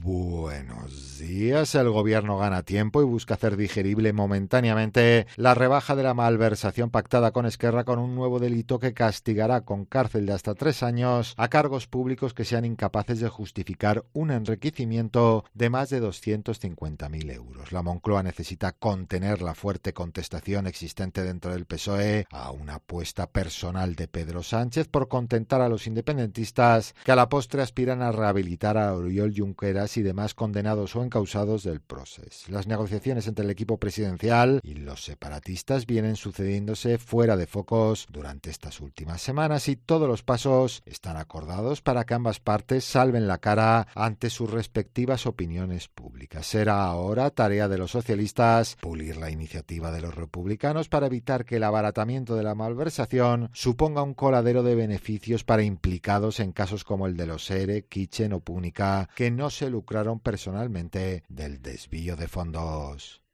Buenos días. El gobierno gana tiempo y busca hacer digerible momentáneamente la rebaja de la malversación pactada con Esquerra con un nuevo delito que castigará con cárcel de hasta 3 años a cargos públicos que sean incapaces de justificar un enriquecimiento de más de 250.000 euros. La Moncloa necesita contener la fuerte contestación existente dentro del PSOE a una apuesta personal de Pedro Sánchez por contentar a los independentistas que a la postre aspiran a rehabilitar a Oriol Junqueras y demás condenados o encausados del Procés. Las negociaciones entre el equipo presidencial y los separatistas vienen sucediéndose fuera de focos durante estas últimas semanas y todos los pasos están acordados para que ambas partes salven la cara ante sus respectivas opiniones públicas. Será ahora tarea de los socialistas pulir la iniciativa de los republicanos para evitar que el abaratamiento de la malversación suponga un coladero de beneficios para implicados en casos como el de los ERE, Kitchen o Púnica, que no se lucraron personalmente del desvío de fondos.